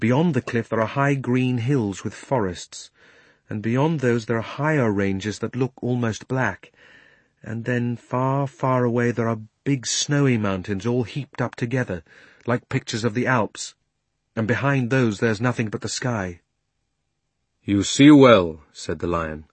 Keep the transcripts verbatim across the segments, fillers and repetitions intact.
Beyond the cliff there are high green hills with forests, and beyond those there are higher ranges that look almost black, and then far, far away there are big snowy mountains all heaped up together, like pictures of the Alps, and behind those there's nothing but the sky." "You see well," said the lion.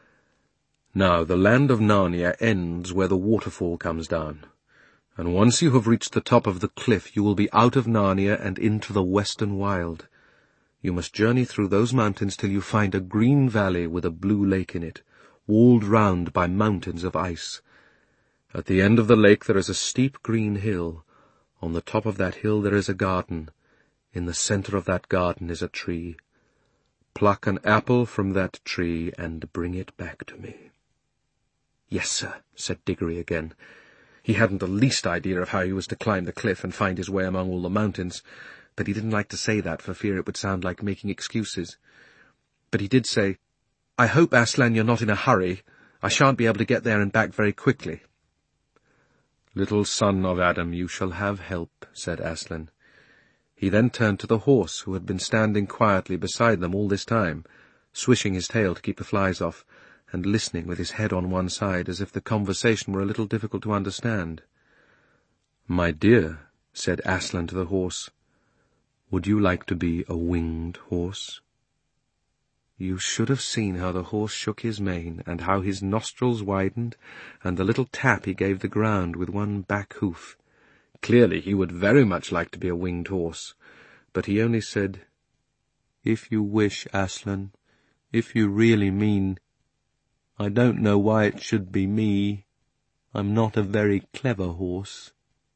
"Now the land of Narnia ends where the waterfall comes down, and once you have reached the top of the cliff you will be out of Narnia and into the western wild. You must journey through those mountains till you find a green valley with a blue lake in it, walled round by mountains of ice. At the end of the lake there is a steep green hill. On the top of that hill there is a garden. In the centre of that garden is a tree. Pluck an apple from that tree and bring it back to me." "Yes, sir," said Diggory again. He hadn't the least idea of how he was to climb the cliff and find his way among all the mountains, but he didn't like to say that for fear it would sound like making excuses. But he did say, "I hope, Aslan, you're not in a hurry. I shan't be able to get there and back very quickly." "Little son of Adam, you shall have help," said Aslan. He then turned to the horse, who had been standing quietly beside them all this time, swishing his tail to keep the flies off, and listening with his head on one side as if the conversation were a little difficult to understand. "My dear," said Aslan to the horse, "would you like to be a winged horse?" You should have seen how the horse shook his mane, and how his nostrils widened, and the little tap he gave the ground with one back hoof. Clearly he would very much like to be a winged horse, but he only said, "If you wish, Aslan, if you really mean. I don't know why it should be me. I'm not a very clever horse."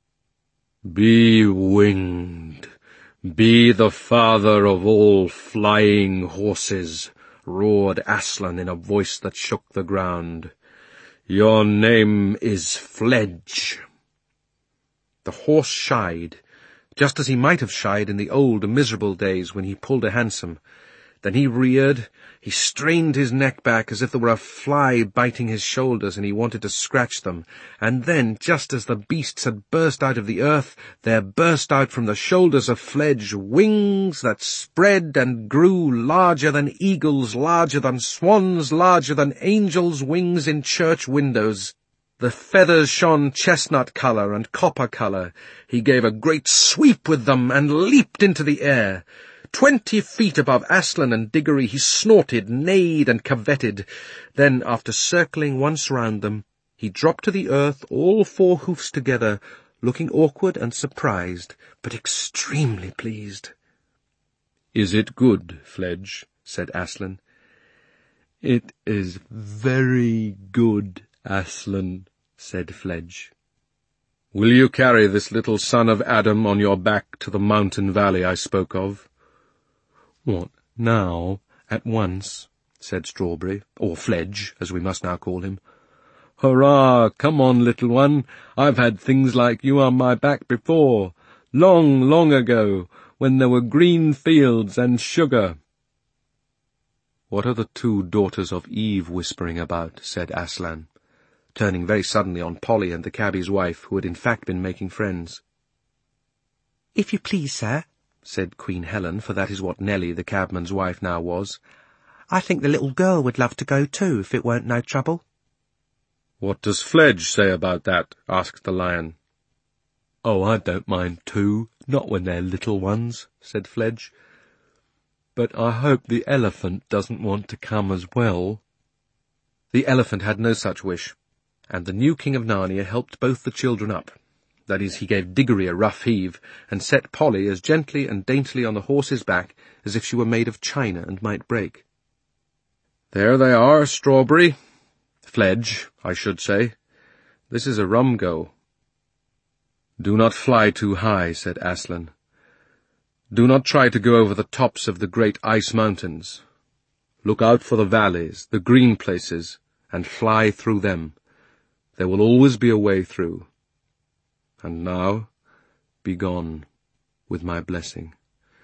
"Be winged. Be the father of all flying horses," roared Aslan in a voice that shook the ground. "Your name is Fledge." The horse shied, just as he might have shied in the old miserable days when he pulled a hansom. Then he reared, he strained his neck back as if there were a fly biting his shoulders and he wanted to scratch them, and then, just as the beasts had burst out of the earth, there burst out from the shoulders of Fledge wings that spread and grew larger than eagles, larger than swans, larger than angels' wings in church windows. The feathers shone chestnut colour and copper colour. He gave a great sweep with them and leaped into the air. Twenty feet above Aslan and Diggory he snorted, neighed, and curvetted. Then, after circling once round them, he dropped to the earth, all four hoofs together, looking awkward and surprised, but extremely pleased. "Is it good, Fledge?" said Aslan. "It is very good, Aslan," said Fledge. "Will you carry this little son of Adam on your back to the mountain valley I spoke of?" "What, now, at once?" said Strawberry, or Fledge, as we must now call him. "Hurrah! Come on, little one. I've had things like you on my back before, long, long ago, when there were green fields and sugar." "What are the two daughters of Eve whispering about?" said Aslan, turning very suddenly on Polly and the cabbie's wife, who had in fact been making friends. "If you please, sir," said Queen Helen, for that is what Nelly, the cabman's wife, now was, "I think the little girl would love to go too, if it weren't no trouble." "What does Fledge say about that?" asked the lion. "Oh, I don't mind too, not when they're little ones," said Fledge. "But I hope the elephant doesn't want to come as well." The elephant had no such wish, and the new King of Narnia helped both the children up. That is, he gave Diggory a rough heave, and set Polly as gently and daintily on the horse's back as if she were made of china and might break. "There they are, Strawberry. Fledge, I should say. This is a rum go." "Do not fly too high," said Aslan. "Do not try to go over the tops of the great ice mountains. Look out for the valleys, the green places, and fly through them. There will always be a way through. And now, be gone, with my blessing."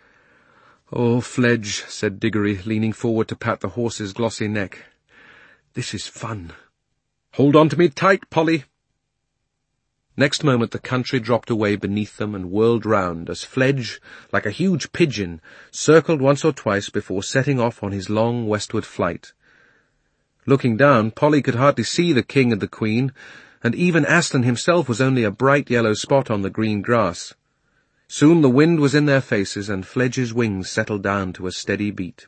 "Oh, Fledge," said Diggory, leaning forward to pat the horse's glossy neck. "This is fun. Hold on to me tight, Polly." Next moment the country dropped away beneath them and whirled round, as Fledge, like a huge pigeon, circled once or twice before setting off on his long westward flight. Looking down, Polly could hardly see the king and the queen, and even Aslan himself was only a bright yellow spot on the green grass. Soon the wind was in their faces, and Fledge's wings settled down to a steady beat.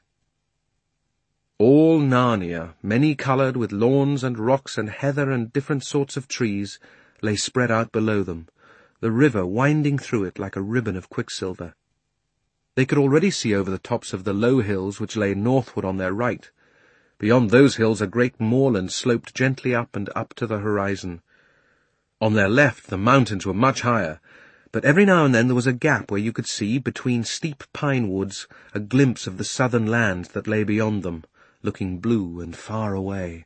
All Narnia, many-coloured with lawns and rocks and heather and different sorts of trees, lay spread out below them, the river winding through it like a ribbon of quicksilver. They could already see over the tops of the low hills which lay northward on their right. Beyond those hills a great moorland sloped gently up and up to the horizon. On their left the mountains were much higher, but every now and then there was a gap where you could see, between steep pine woods, a glimpse of the southern land that lay beyond them, looking blue and far away.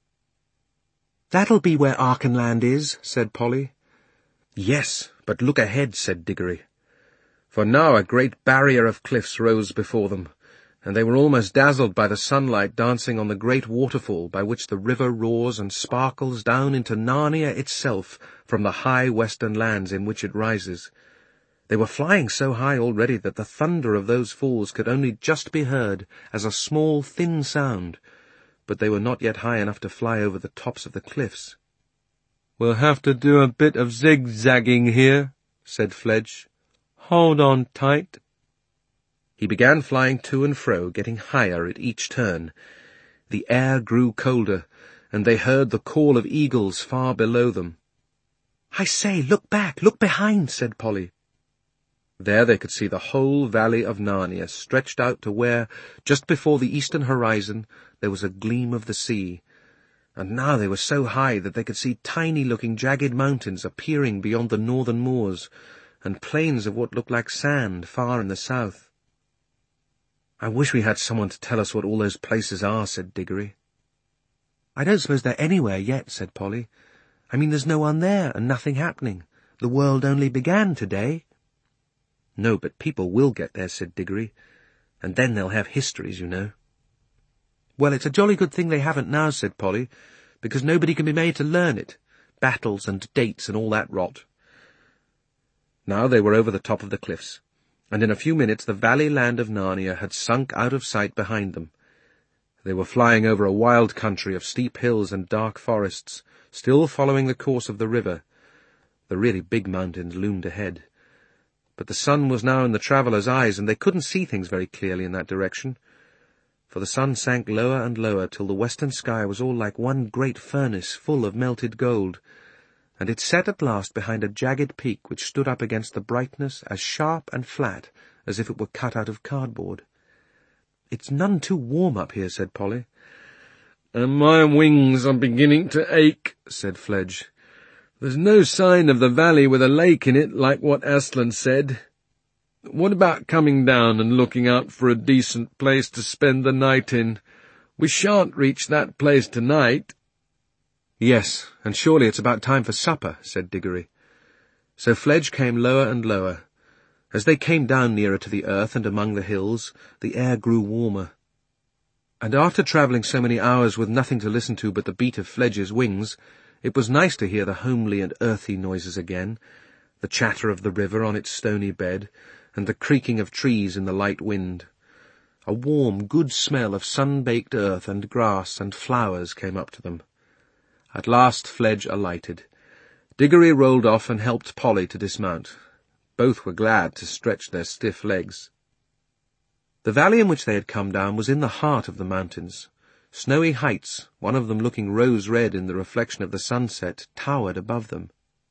"That'll be where Archenland is," said Polly. "Yes, but look ahead," said Diggory. For now a great barrier of cliffs rose before them, and they were almost dazzled by the sunlight dancing on the great waterfall by which the river roars and sparkles down into Narnia itself from the high western lands in which it rises. They were flying so high already that the thunder of those falls could only just be heard as a small, thin sound, but they were not yet high enough to fly over the tops of the cliffs. "We'll have to do a bit of zigzagging here," said Fledge. "Hold on tight." He began flying to and fro, getting higher at each turn. The air grew colder, and they heard the call of eagles far below them. "I say, look back, look behind," said Polly. There they could see the whole valley of Narnia stretched out to where, just before the eastern horizon, there was a gleam of the sea, and now they were so high that they could see tiny-looking jagged mountains appearing beyond the northern moors, and plains of what looked like sand far in the south. "I wish we had someone to tell us what all those places are," said Diggory. "I don't suppose they're anywhere yet," said Polly. "I mean, there's no one there, and nothing happening. The world only began today." "No, but people will get there," said Diggory, "and then they'll have histories, you know." "Well, it's a jolly good thing they haven't now," said Polly, "because nobody can be made to learn it. Battles and dates and all that rot." Now they were over the top of the cliffs, and in a few minutes the valley land of Narnia had sunk out of sight behind them. They were flying over a wild country of steep hills and dark forests, still following the course of the river. The really big mountains loomed ahead. But the sun was now in the travellers' eyes, and they couldn't see things very clearly in that direction, for the sun sank lower and lower till the western sky was all like one great furnace full of melted gold, and it set at last behind a jagged peak which stood up against the brightness as sharp and flat as if it were cut out of cardboard. "It's none too warm up here," said Polly. "And my wings are beginning to ache," said Fledge. "There's no sign of the valley with a lake in it, like what Aslan said. What about coming down and looking out for a decent place to spend the night in? We shan't reach that place tonight." "Yes, and surely it's about time for supper," said Diggory. So Fledge came lower and lower. As they came down nearer to the earth and among the hills, the air grew warmer. And after travelling so many hours with nothing to listen to but the beat of Fledge's wings, it was nice to hear the homely and earthy noises again, the chatter of the river on its stony bed, and the creaking of trees in the light wind. A warm, good smell of sun-baked earth and grass and flowers came up to them. At last Fledge alighted. Diggory rolled off and helped Polly to dismount. Both were glad to stretch their stiff legs. The valley in which they had come down was in the heart of the mountains. Snowy heights, one of them looking rose-red in the reflection of the sunset, towered above them.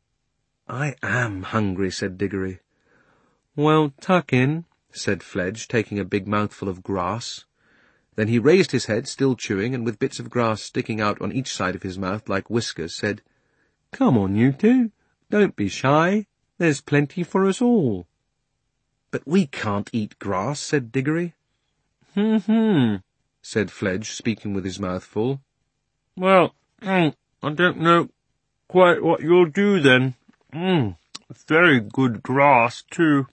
"I am hungry," said Diggory. "Well, tuck in," said Fledge, taking a big mouthful of grass. Then he raised his head, still chewing, and with bits of grass sticking out on each side of his mouth like whiskers, said, "Come on, you two. Don't be shy. There's plenty for us all." "But we can't eat grass," said Diggory. Hmm-hmm, said Fledge, speaking with his mouth full. "Well, mm, I don't know quite what you'll do then. Mm, very good grass, too."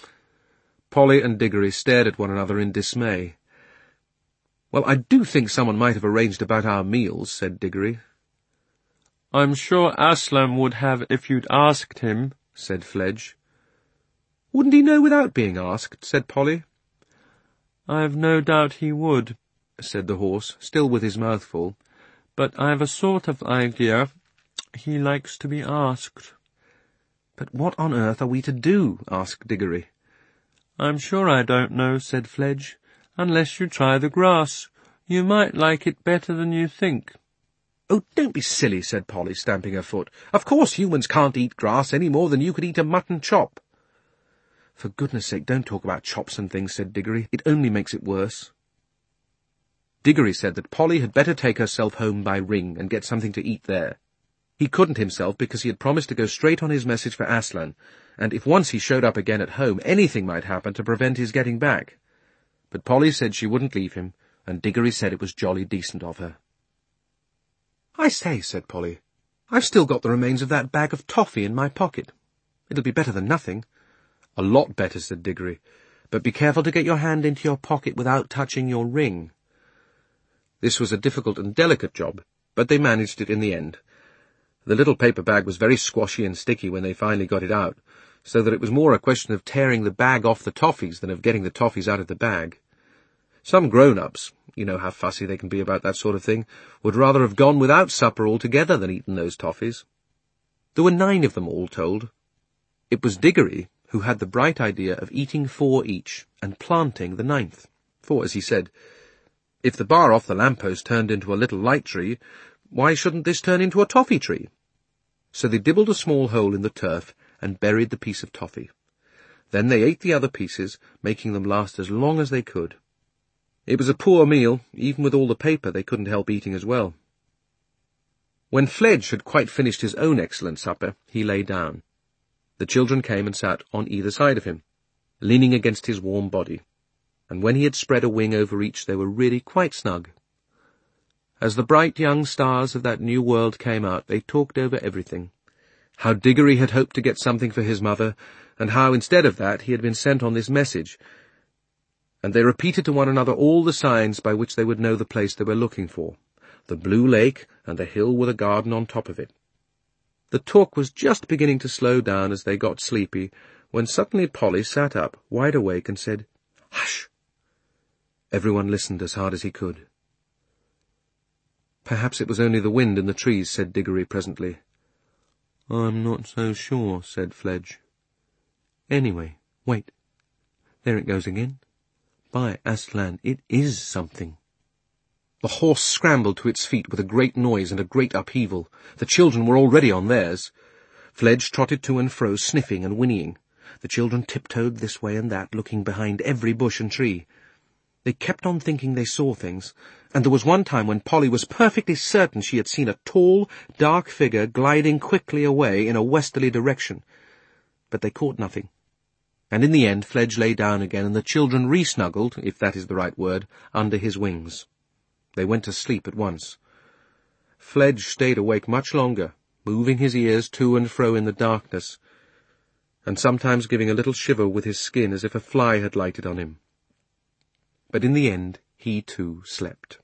Polly and Diggory stared at one another in dismay. "Well, I do think someone might have arranged about our meals," said Diggory. I'm sure Aslan would have if you'd asked him, said Fledge. Wouldn't he know without being asked? Said Polly. I've no doubt he would, said the horse, still with his mouth full. But I've a sort of idea he likes to be asked. But what on earth are we to do? Asked Diggory. I'm sure I don't know, said Fledge, unless you try the grass. You might like it better than you think. Oh, don't be silly, said Polly, stamping her foot. Of course humans can't eat grass any more than you could eat a mutton chop. For goodness sake, don't talk about chops and things, said Diggory. It only makes it worse. Diggory said that Polly had better take herself home by Ring and get something to eat there. He couldn't himself because he had promised to go straight on his message for Aslan, and if once he showed up again at home, anything might happen to prevent his getting back. But Polly said she wouldn't leave him, and Diggory said it was jolly decent of her. I say, said Polly, I've still got the remains of that bag of toffee in my pocket. It'll be better than nothing. A lot better, said Diggory, but be careful to get your hand into your pocket without touching your ring. This was a difficult and delicate job, but they managed it in the end. The little paper bag was very squashy and sticky when they finally got it out, so that it was more a question of tearing the bag off the toffees than of getting the toffees out of the bag. Some grown-ups, you know how fussy they can be about that sort of thing, would rather have gone without supper altogether than eaten those toffees. There were nine of them all told. It was Diggory who had the bright idea of eating four each and planting the ninth. For, as he said, if the bar off the lamppost turned into a little light tree, why shouldn't this turn into a toffee tree? So they dibbled a small hole in the turf and buried the piece of toffee. Then they ate the other pieces, making them last as long as they could. It was a poor meal. Even with all the paper, they couldn't help eating as well. When Fledge had quite finished his own excellent supper, he lay down. The children came and sat on either side of him, leaning against his warm body, and when he had spread a wing over each, they were really quite snug. As the bright young stars of that new world came out, they talked over everything. How Diggory had hoped to get something for his mother, and how, instead of that, he had been sent on this message. And they repeated to one another all the signs by which they would know the place they were looking for, the blue lake and the hill with a garden on top of it. The talk was just beginning to slow down as they got sleepy, when suddenly Polly sat up, wide awake, and said, "Hush!" Everyone listened as hard as he could. Perhaps it was only the wind in the trees, said Diggory presently. I'm not so sure, said Fledge. Anyway, wait. There it goes again. By Aslan, it is something. The horse scrambled to its feet with a great noise and a great upheaval. The children were already on theirs. Fledge trotted to and fro, sniffing and whinnying. The children tiptoed this way and that, looking behind every bush and tree. They kept on thinking they saw things, and there was one time when Polly was perfectly certain she had seen a tall, dark figure gliding quickly away in a westerly direction. But they caught nothing. And in the end Fledge lay down again, and the children re-snuggled, if that is the right word, under his wings. They went to sleep at once. Fledge stayed awake much longer, moving his ears to and fro in the darkness, and sometimes giving a little shiver with his skin as if a fly had lighted on him. But in the end he too slept.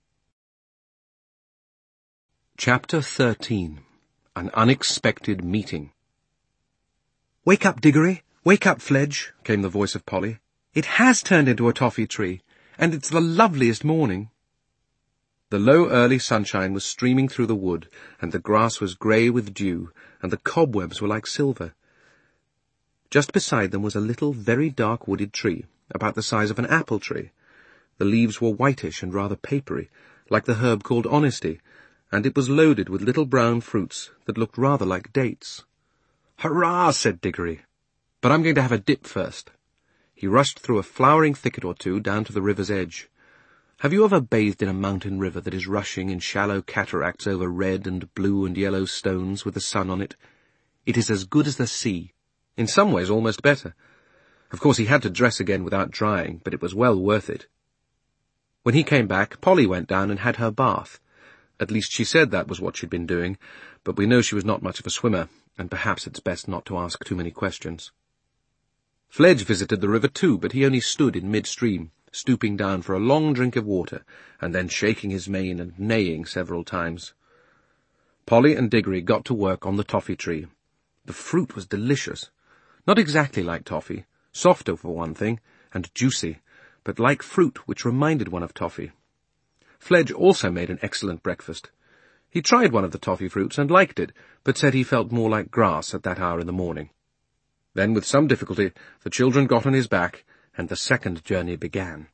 Chapter thirteen. An Unexpected Meeting. "Wake up, Diggory! Wake up, Fledge!" came the voice of Polly. "It has turned into a toffee tree, and it's the loveliest morning." The low early sunshine was streaming through the wood, and the grass was grey with dew, and the cobwebs were like silver. Just beside them was a little, very dark wooded tree, about the size of an apple tree. The leaves were whitish and rather papery, like the herb called honesty, and it was loaded with little brown fruits that looked rather like dates. "Hurrah!" said Diggory. "But I'm going to have a dip first." He rushed through a flowering thicket or two down to the river's edge. Have you ever bathed in a mountain river that is rushing in shallow cataracts over red and blue and yellow stones with the sun on it? It is as good as the sea. In some ways almost better. Of course he had to dress again without drying, but it was well worth it. When he came back, Polly went down and had her bath. At least she said that was what she'd been doing, but we know she was not much of a swimmer, and perhaps it's best not to ask too many questions. Fledge visited the river too, but he only stood in mid-stream, stooping down for a long drink of water, and then shaking his mane and neighing several times. Polly and Diggory got to work on the toffee tree. The fruit was delicious. Not exactly like toffee, softer for one thing, and juicy, but like fruit which reminded one of toffee. Fledge also made an excellent breakfast. He tried one of the toffee fruits and liked it, but said he felt more like grass at that hour in the morning. Then, with some difficulty, the children got on his back, and the second journey began.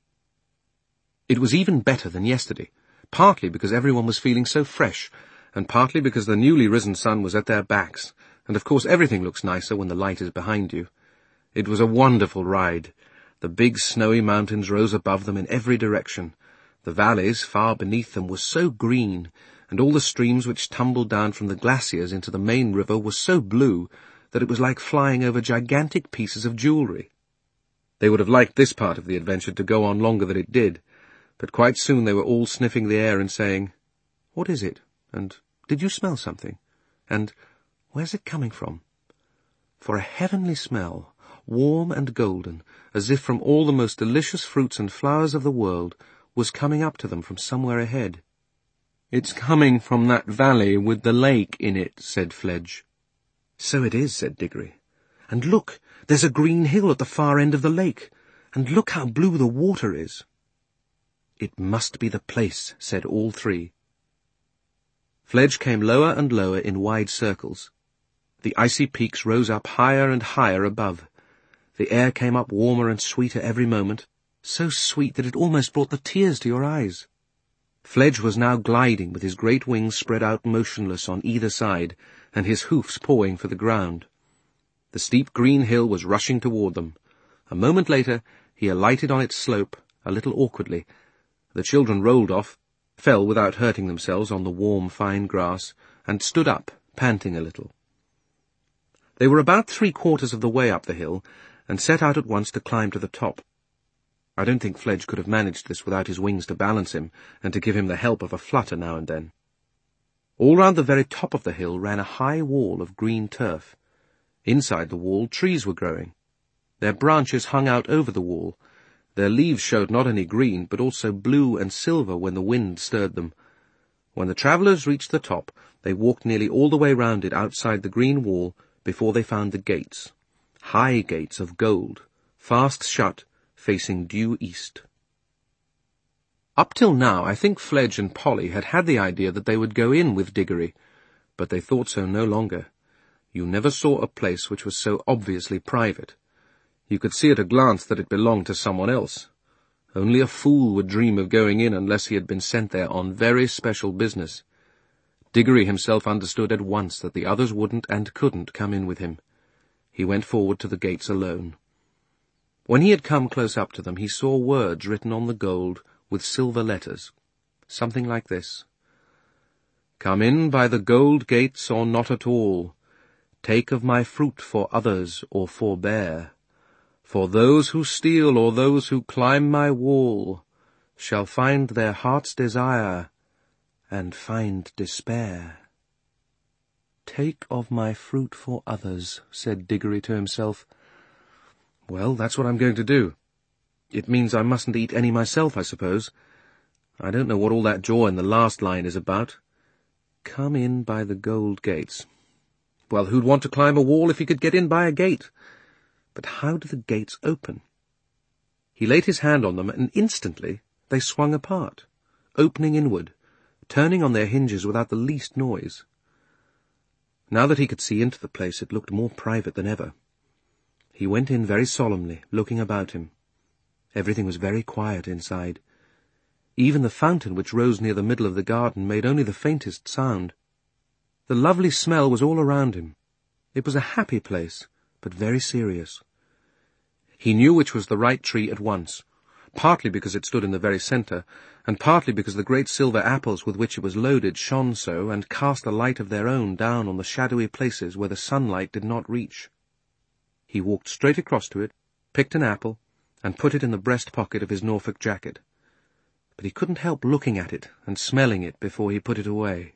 It was even better than yesterday, partly because everyone was feeling so fresh, and partly because the newly risen sun was at their backs, and of course everything looks nicer when the light is behind you. It was a wonderful ride. The big snowy mountains rose above them in every direction. The valleys far beneath them were so green, and all the streams which tumbled down from the glaciers into the main river were so blue that it was like flying over gigantic pieces of jewellery. They would have liked this part of the adventure to go on longer than it did, but quite soon they were all sniffing the air and saying, "What is it?" and "Did you smell something?" and "Where's it coming from?" For a heavenly smell, warm and golden, as if from all the most delicious fruits and flowers of the world, was coming up to them from somewhere ahead. "It's coming from that valley with the lake in it," said Fledge. "So it is," said Diggory. "And look, there's a green hill at the far end of the lake, and look how blue the water is." "It must be the place," said all three. Fledge came lower and lower in wide circles. The icy peaks rose up higher and higher above. The air came up warmer and sweeter every moment, so sweet that it almost brought the tears to your eyes. Fledge was now gliding with his great wings spread out motionless on either side, and his hoofs pawing for the ground. The steep green hill was rushing toward them. A moment later he alighted on its slope, a little awkwardly. The children rolled off, fell without hurting themselves on the warm, fine grass, and stood up, panting a little. They were about three-quarters of the way up the hill, and set out at once to climb to the top. I don't think Fledge could have managed this without his wings to balance him, and to give him the help of a flutter now and then. All round the very top of the hill ran a high wall of green turf. Inside the wall trees were growing. Their branches hung out over the wall. Their leaves showed not only green, but also blue and silver when the wind stirred them. When the travellers reached the top, they walked nearly all the way round it outside the green wall before they found the gates. High gates of gold, fast shut, facing due east. Up till now, I think Fledge and Polly had had the idea that they would go in with Diggory, but they thought so no longer. You never saw a place which was so obviously private. You could see at a glance that it belonged to someone else. Only a fool would dream of going in unless he had been sent there on very special business. Diggory himself understood at once that the others wouldn't and couldn't come in with him. He went forward to the gates alone. When he had come close up to them, he saw words written on the gold with silver letters, something like this: "Come in by the gold gates or not at all. Take of my fruit for others or forbear. For those who steal or those who climb my wall shall find their heart's desire and find despair." "Take of my fruit for others," said Diggory to himself. "Well, that's what I'm going to do. It means I mustn't eat any myself, I suppose. I don't know what all that jaw in the last line is about. Come in by the gold gates. Well, who'd want to climb a wall if he could get in by a gate? But how do the gates open?" He laid his hand on them, and instantly they swung apart, opening inward, turning on their hinges without the least noise. Now that he could see into the place, it looked more private than ever. He went in very solemnly, looking about him. Everything was very quiet inside. Even the fountain which rose near the middle of the garden made only the faintest sound. The lovely smell was all around him. It was a happy place, but very serious. He knew which was the right tree at once, partly because it stood in the very centre, and partly because the great silver apples with which it was loaded shone so and cast a light of their own down on the shadowy places where the sunlight did not reach. He walked straight across to it, picked an apple, and put it in the breast pocket of his Norfolk jacket. But he couldn't help looking at it and smelling it before he put it away.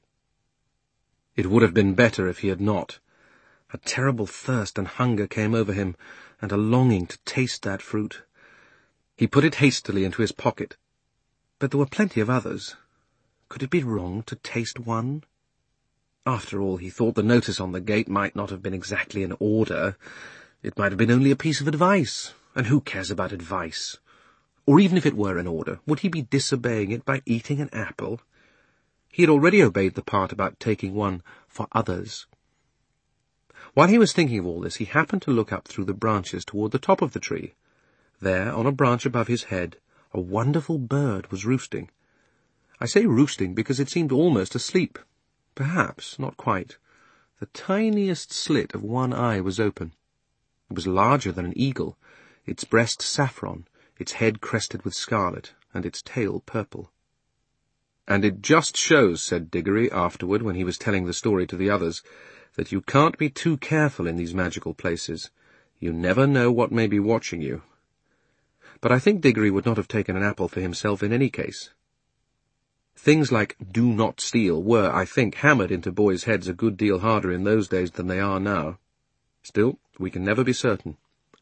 It would have been better if he had not. A terrible thirst and hunger came over him, and a longing to taste that fruit. He put it hastily into his pocket. But there were plenty of others. Could it be wrong to taste one? After all, he thought the notice on the gate might not have been exactly an order. It might have been only a piece of advice, and who cares about advice? Or even if it were an order, would he be disobeying it by eating an apple? He had already obeyed the part about taking one for others. While he was thinking of all this, he happened to look up through the branches toward the top of the tree. There, on a branch above his head, a wonderful bird was roosting. I say roosting because it seemed almost asleep. Perhaps, not quite. The tiniest slit of one eye was open. It was larger than an eagle, its breast saffron, its head crested with scarlet, and its tail purple. "And it just shows," said Diggory afterward when he was telling the story to the others, "that you can't be too careful in these magical places. You never know what may be watching you." But I think Diggory would not have taken an apple for himself in any case. Things like "do not steal" were, I think, hammered into boys' heads a good deal harder in those days than they are now. Still, we can never be certain.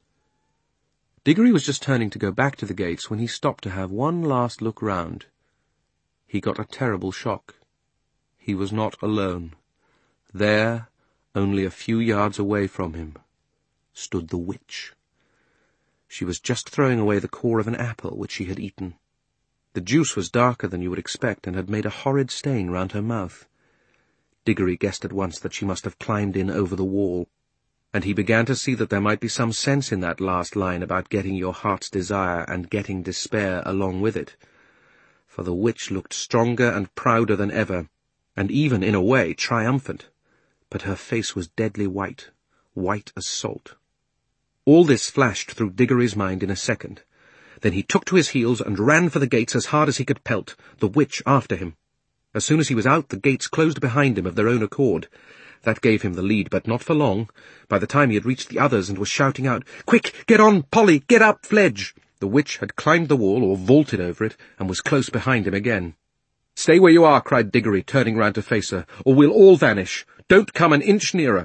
Diggory was just turning to go back to the gates when he stopped to have one last look round. He got a terrible shock. He was not alone. There, only a few yards away from him, stood the witch. She was just throwing away the core of an apple which she had eaten. The juice was darker than you would expect, and had made a horrid stain round her mouth. Diggory guessed at once that she must have climbed in over the wall, and he began to see that there might be some sense in that last line about getting your heart's desire and getting despair along with it. For the witch looked stronger and prouder than ever, and even, in a way, triumphant. But her face was deadly white, white as salt. All this flashed through Diggory's mind in a second. Then he took to his heels and ran for the gates as hard as he could pelt, the witch after him. As soon as he was out, the gates closed behind him of their own accord. That gave him the lead, but not for long. By the time he had reached the others and was shouting out, "Quick, get on, Polly, get up, Fledge!" the witch had climbed the wall or vaulted over it and was close behind him again. "Stay where you are," cried Diggory, turning round to face her, "or we'll all vanish. Don't come an inch nearer."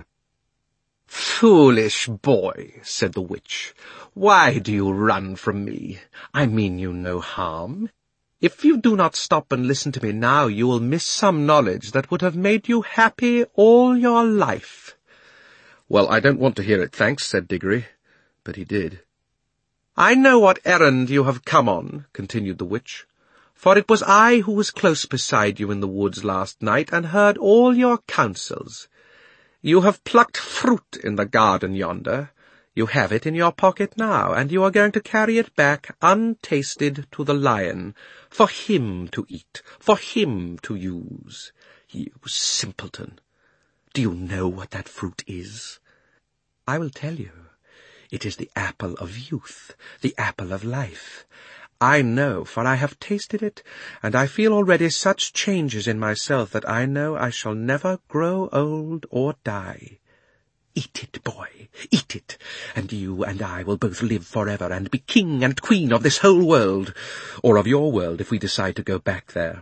"Foolish boy," said the witch, "why do you run from me? I mean you no harm. If you do not stop and listen to me now, you will miss some knowledge that would have made you happy all your life." "Well, I don't want to hear it, thanks," said Diggory. But he did. "I know what errand you have come on," continued the witch, "for it was I who was close beside you in the woods last night and heard all your counsels. You have plucked fruit in the garden yonder. You have it in your pocket now, and you are going to carry it back untasted to the lion, for him to eat, for him to use. You simpleton! Do you know what that fruit is? I will tell you. It is the apple of youth, the apple of life. I know, for I have tasted it, and I feel already such changes in myself that I know I shall never grow old or die. Eat it, boy, eat it, and you and I will both live forever and be king and queen of this whole world, or of your world if we decide to go back there."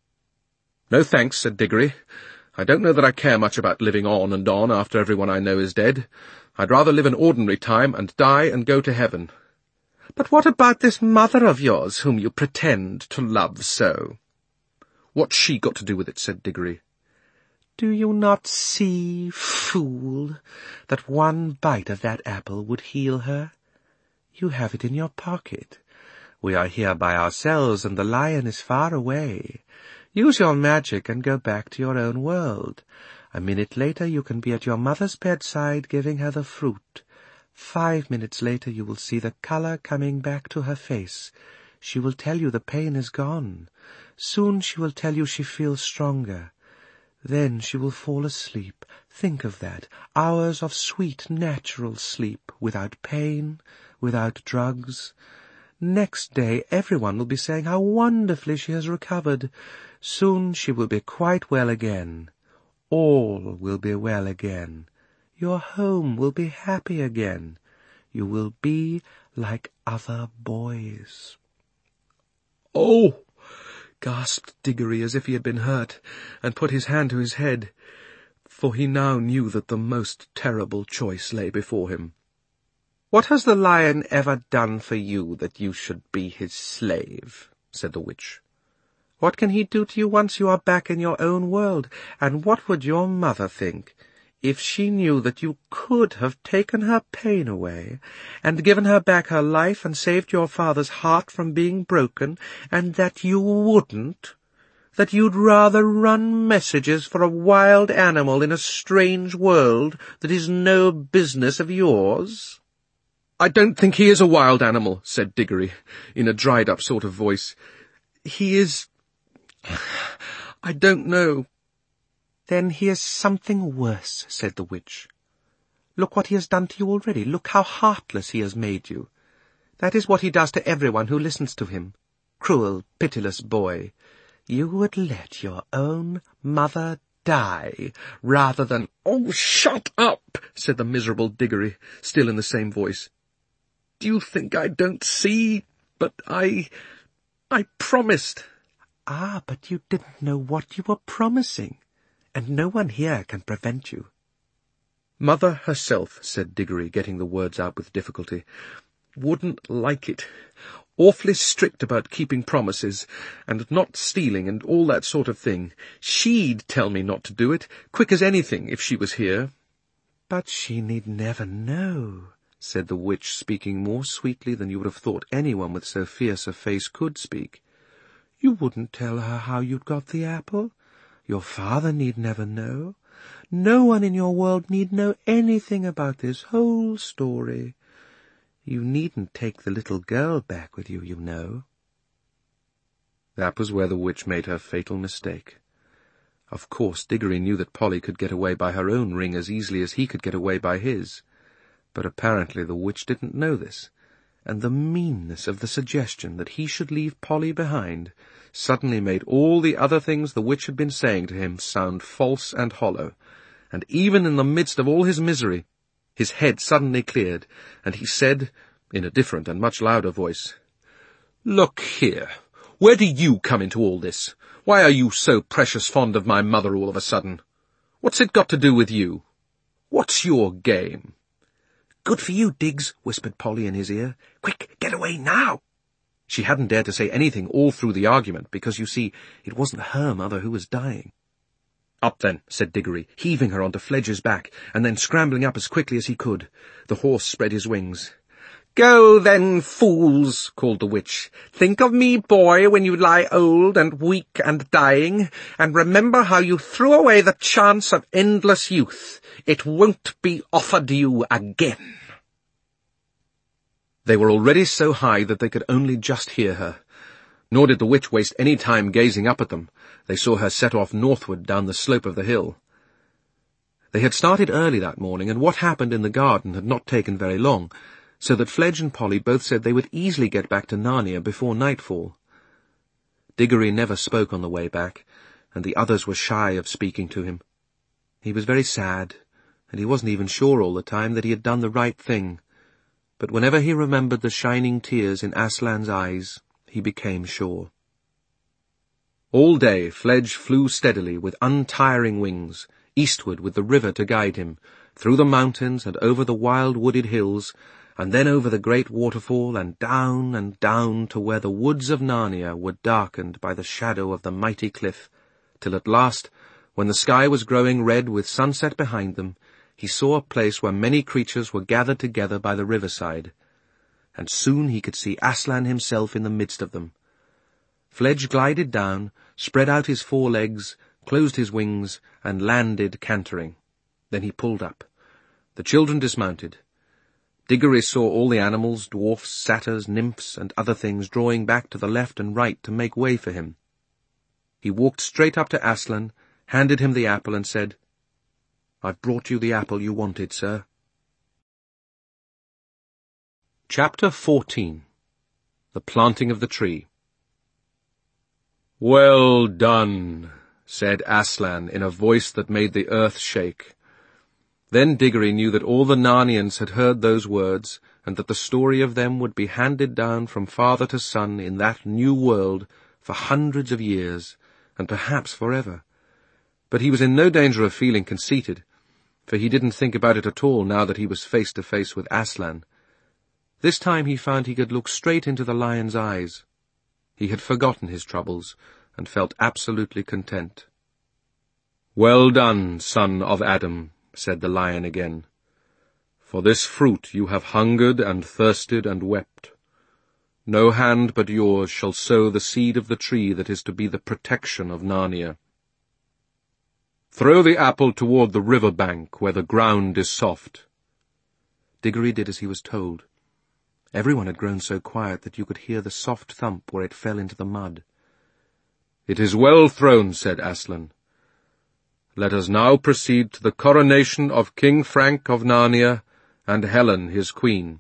"No thanks," said Diggory. "I don't know that I care much about living on and on after everyone I know is dead. I'd rather live an ordinary time and die and go to heaven." "But what about this mother of yours, whom you pretend to love so?" "What's she got to do with it?" said Diggory. "Do you not see, fool, that one bite of that apple would heal her? You have it in your pocket. We are here by ourselves, and the lion is far away. Use your magic and go back to your own world. A minute later you can be at your mother's bedside giving her the fruit. Five minutes later you will see the color coming back to her face. She will tell you the pain is gone. Soon she will tell you she feels stronger. Then she will fall asleep. Think of that. Hours of sweet, natural sleep, without pain, without drugs. Next day everyone will be saying how wonderfully she has recovered. Soon she will be quite well again. All will be well again. Your home will be happy again. You will be like other boys." "Oh!" gasped Diggory as if he had been hurt, and put his hand to his head, for he now knew that the most terrible choice lay before him. "What has the lion ever done for you that you should be his slave?" said the witch. What can he do to you once you are back in your own world? And what would your mother think if she knew that you could have taken her pain away, and given her back her life and saved your father's heart from being broken, and that you wouldn't? That you'd rather run messages for a wild animal in a strange world that is no business of yours? "I don't think he is a wild animal," said Diggory, in a dried-up sort of voice. "He is... I don't know." "Then he is something worse," said the witch. "Look what he has done to you already. Look how heartless he has made you. That is what he does to everyone who listens to him. Cruel, pitiless boy. You would let your own mother die rather than—" "Oh, shut up," said the miserable Diggory, still in the same voice. "Do you think I don't see? But I... I promised." "Ah, but you didn't know what you were promising, and no one here can prevent you." "Mother herself," said Diggory, getting the words out with difficulty, "wouldn't like it. Awfully strict about keeping promises, and not stealing, and all that sort of thing. She'd tell me not to do it, quick as anything, if she was here." "But she need never know," said the witch, speaking more sweetly than you would have thought anyone with so fierce a face could speak. "You wouldn't tell her how you'd got the apple. Your father need never know. No one in your world need know anything about this whole story. You needn't take the little girl back with you, you know." That was where the witch made her fatal mistake. Of course, Diggory knew that Polly could get away by her own ring as easily as he could get away by his. But apparently the witch didn't know this, and the meanness of the suggestion that he should leave Polly behind suddenly made all the other things the witch had been saying to him sound false and hollow, and even in the midst of all his misery, his head suddenly cleared, and he said, in a different and much louder voice, "Look here, where do you come into all this? Why are you so precious fond of my mother all of a sudden? What's it got to do with you? What's your game?" "Good for you, Diggs," whispered Polly in his ear. "Quick, get away now." She hadn't dared to say anything all through the argument, because, you see, it wasn't her mother who was dying. "Up then," said Diggory, heaving her onto Fledge's back, and then scrambling up as quickly as he could. The horse spread his wings. "Go then, fools," called the witch. "Think of me, boy, when you lie old and weak and dying, and remember how you threw away the chance of endless youth. It won't be offered you again." They were already so high that they could only just hear her. Nor did the witch waste any time gazing up at them. They saw her set off northward down the slope of the hill. They had started early that morning, and what happened in the garden had not taken very long, so that Fledge and Polly both said they would easily get back to Narnia before nightfall. Diggory never spoke on the way back, and the others were shy of speaking to him. He was very sad, and he wasn't even sure all the time that he had done the right thing. But whenever he remembered the shining tears in Aslan's eyes, he became sure. All day Fledge flew steadily with untiring wings, eastward with the river to guide him, through the mountains and over the wild wooded hills, and then over the great waterfall and down and down to where the woods of Narnia were darkened by the shadow of the mighty cliff, till at last, when the sky was growing red with sunset behind them, he saw a place where many creatures were gathered together by the riverside, and soon he could see Aslan himself in the midst of them. Fledge glided down, spread out his four legs, closed his wings, and landed cantering. Then he pulled up. The children dismounted. Diggory saw all the animals, dwarfs, satyrs, nymphs, and other things drawing back to the left and right to make way for him. He walked straight up to Aslan, handed him the apple, and said, "I've brought you the apple you wanted, sir." Chapter fourteen. The Planting of the Tree. "Well done," said Aslan in a voice that made the earth shake. Then Diggory knew that all the Narnians had heard those words, and that the story of them would be handed down from father to son in that new world for hundreds of years, and perhaps forever. But he was in no danger of feeling conceited, for he didn't think about it at all now that he was face to face with Aslan. This time he found he could look straight into the lion's eyes. He had forgotten his troubles, and felt absolutely content. "Well done, son of Adam," said the lion again. "For this fruit you have hungered and thirsted and wept. No hand but yours shall sow the seed of the tree that is to be the protection of Narnia. Throw the apple toward the river bank where the ground is soft." Diggory did as he was told. Everyone had grown so quiet that you could hear the soft thump where it fell into the mud. "It is well thrown," said Aslan. "Let us now proceed to the coronation of King Frank of Narnia and Helen, his queen."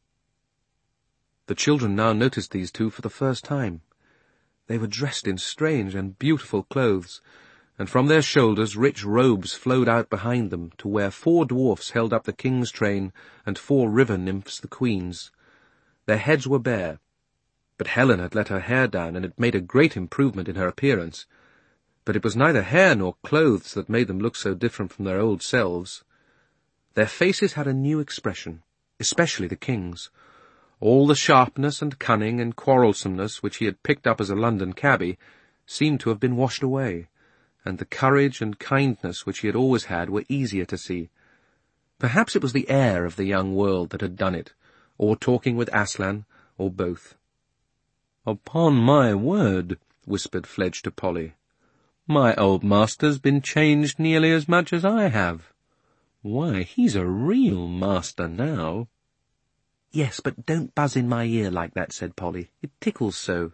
The children now noticed these two for the first time. They were dressed in strange and beautiful clothes, and from their shoulders rich robes flowed out behind them to where four dwarfs held up the king's train and four river nymphs the queen's. Their heads were bare, but Helen had let her hair down and had made a great improvement in her appearance. But it was neither hair nor clothes that made them look so different from their old selves. Their faces had a new expression, especially the king's. All the sharpness and cunning and quarrelsomeness which he had picked up as a London cabby seemed to have been washed away, and the courage and kindness which he had always had were easier to see. Perhaps it was the air of the young world that had done it, or talking with Aslan, or both. "Upon my word," whispered Fledge to Polly, "my old master's been changed nearly as much as I have. Why, he's a real master now." "Yes, but don't buzz in my ear like that," said Polly. "It tickles so."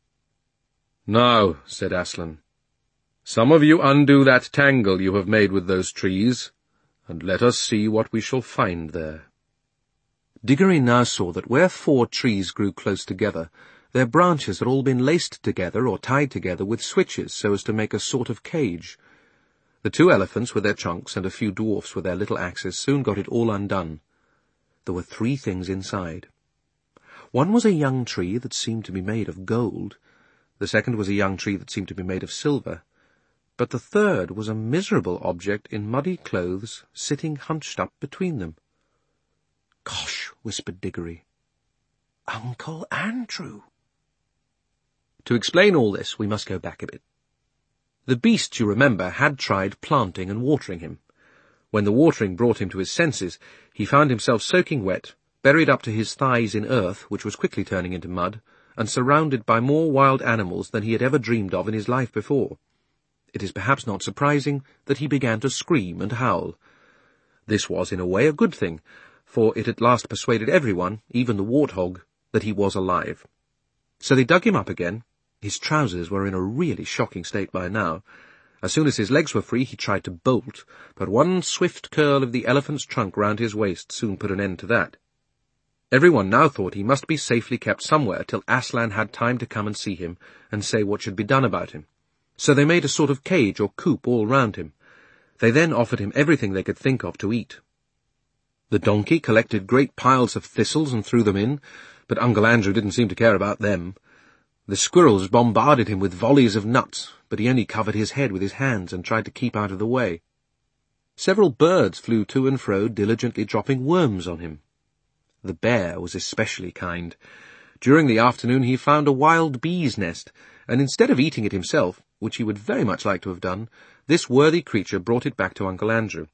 "Now," said Aslan, "some of you undo that tangle you have made with those trees, and let us see what we shall find there." Diggory now saw that where four trees grew close together, their branches had all been laced together or tied together with switches so as to make a sort of cage. The two elephants with their trunks and a few dwarfs with their little axes soon got it all undone. There were three things inside. One was a young tree that seemed to be made of gold. The second was a young tree that seemed to be made of silver. But the third was a miserable object in muddy clothes, sitting hunched up between them. "Gosh," whispered Diggory. "Uncle Andrew." To explain all this, we must go back a bit. The beast, you remember, had tried planting and watering him. When the watering brought him to his senses, he found himself soaking wet, buried up to his thighs in earth, which was quickly turning into mud, and surrounded by more wild animals than he had ever dreamed of in his life before. It is perhaps not surprising that he began to scream and howl. This was, in a way, a good thing, for it at last persuaded everyone, even the warthog, that he was alive. So they dug him up again. His trousers were in a really shocking state by now. As soon as his legs were free, he tried to bolt, but one swift curl of the elephant's trunk round his waist soon put an end to that. Everyone now thought he must be safely kept somewhere till Aslan had time to come and see him and say what should be done about him. So they made a sort of cage or coop all round him. They then offered him everything they could think of to eat. The donkey collected great piles of thistles and threw them in, but Uncle Andrew didn't seem to care about them. The squirrels bombarded him with volleys of nuts, but he only covered his head with his hands and tried to keep out of the way. Several birds flew to and fro, diligently dropping worms on him. The bear was especially kind. During the afternoon he found a wild bee's nest, and instead of eating it himself, which he would very much like to have done, this worthy creature brought it back to Uncle Andrew.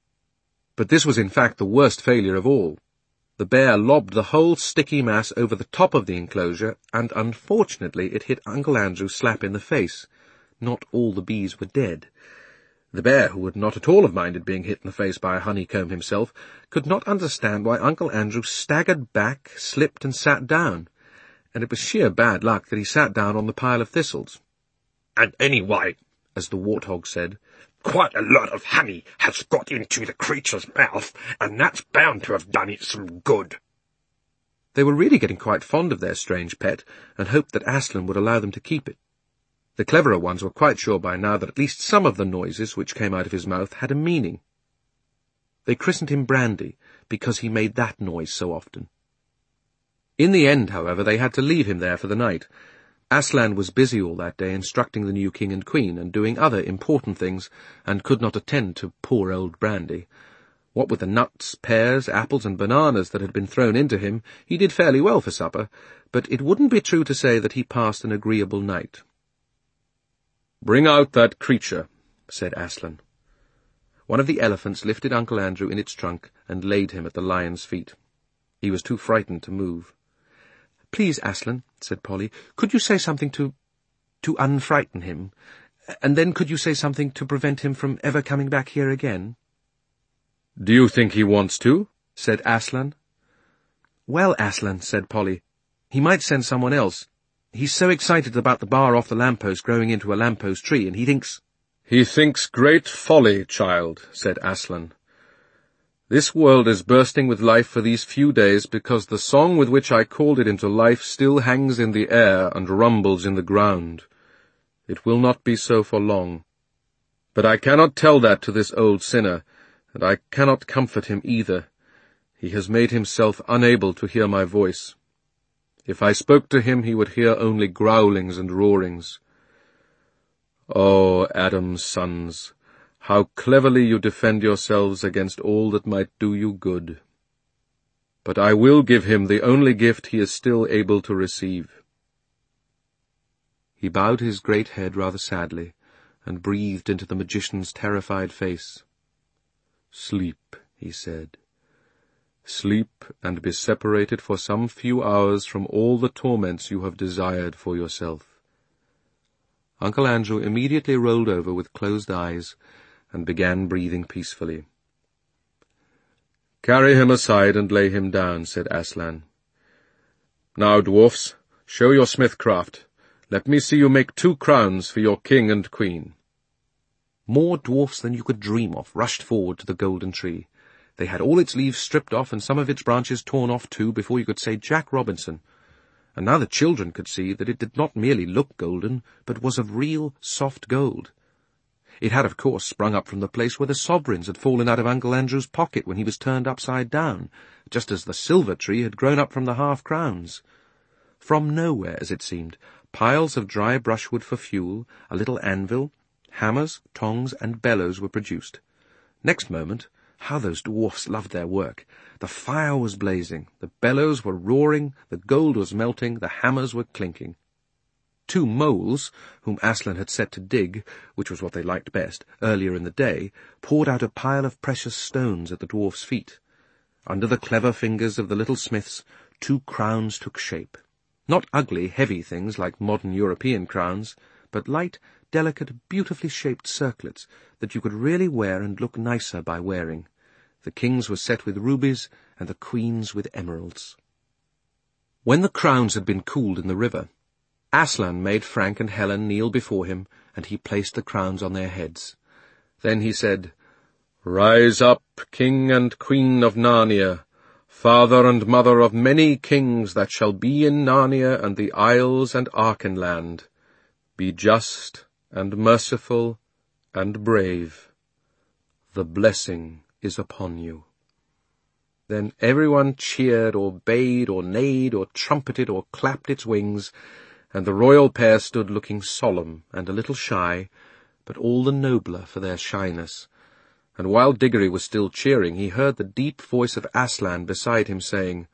But this was in fact the worst failure of all. The bear lobbed the whole sticky mass over the top of the enclosure, and unfortunately it hit Uncle Andrew slap in the face. Not all the bees were dead. The bear, who would not at all have minded being hit in the face by a honeycomb himself, could not understand why Uncle Andrew staggered back, slipped, and sat down, and it was sheer bad luck that he sat down on the pile of thistles. "And anyway," as the warthog said, "quite a lot of honey has got into the creature's mouth, and that's bound to have done it some good." They were really getting quite fond of their strange pet, and hoped that Aslan would allow them to keep it. The cleverer ones were quite sure by now that at least some of the noises which came out of his mouth had a meaning. They christened him Brandy, because he made that noise so often. In the end, however, they had to leave him there for the night. Aslan was busy all that day instructing the new king and queen and doing other important things, and could not attend to poor old Brandy. What with the nuts, pears, apples, and bananas that had been thrown into him, he did fairly well for supper, but it wouldn't be true to say that he passed an agreeable night. "Bring out that creature," said Aslan. One of the elephants lifted Uncle Andrew in its trunk and laid him at the lion's feet. He was too frightened to move. "Please, Aslan," said Polly, "could you say something to... to unfrighten him? And then could you say something to prevent him from ever coming back here again?" "Do you think he wants to?" said Aslan. "Well, Aslan," said Polly, "he might send someone else. He's so excited about the bar off the lamppost growing into a lamppost tree, and he thinks—" "He thinks great folly, child," said Aslan. "This world is bursting with life for these few days because the song with which I called it into life still hangs in the air and rumbles in the ground. It will not be so for long. But I cannot tell that to this old sinner, and I cannot comfort him either. He has made himself unable to hear my voice. If I spoke to him, he would hear only growlings and roarings. Oh, Adam's sons, how cleverly you defend yourselves against all that might do you good. But I will give him the only gift he is still able to receive." He bowed his great head rather sadly, and breathed into the magician's terrified face. "Sleep," he said. "Sleep and be separated for some few hours from all the torments you have desired for yourself." Uncle Andrew immediately rolled over with closed eyes and began breathing peacefully. "Carry him aside and lay him down," said Aslan. "Now, dwarfs, show your smithcraft. Let me see you make two crowns for your king and queen." More dwarfs than you could dream of rushed forward to the golden tree. They had all its leaves stripped off and some of its branches torn off too before you could say Jack Robinson. And now the children could see that it did not merely look golden, but was of real, soft gold. It had, of course, sprung up from the place where the sovereigns had fallen out of Uncle Andrew's pocket when he was turned upside down, just as the silver tree had grown up from the half-crowns. From nowhere, as it seemed, piles of dry brushwood for fuel, a little anvil, hammers, tongs, and bellows were produced. Next moment, how those dwarfs loved their work! The fire was blazing, the bellows were roaring, the gold was melting, the hammers were clinking. Two moles, whom Aslan had set to dig, which was what they liked best, earlier in the day, poured out a pile of precious stones at the dwarf's feet. Under the clever fingers of the little smiths, two crowns took shape. Not ugly, heavy things like modern European crowns, but light, delicate, beautifully shaped circlets that you could really wear and look nicer by wearing. The king's were set with rubies, and the queen's with emeralds. When the crowns had been cooled in the river, Aslan made Frank and Helen kneel before him, and he placed the crowns on their heads. Then he said, "Rise up, king and queen of Narnia, father and mother of many kings that shall be in Narnia and the Isles and Archenland. Be just and merciful and brave. The blessing is upon you." Then everyone cheered or bayed or neighed or trumpeted or clapped its wings, and the royal pair stood looking solemn and a little shy, but all the nobler for their shyness. And while Diggory was still cheering, he heard the deep voice of Aslan beside him saying,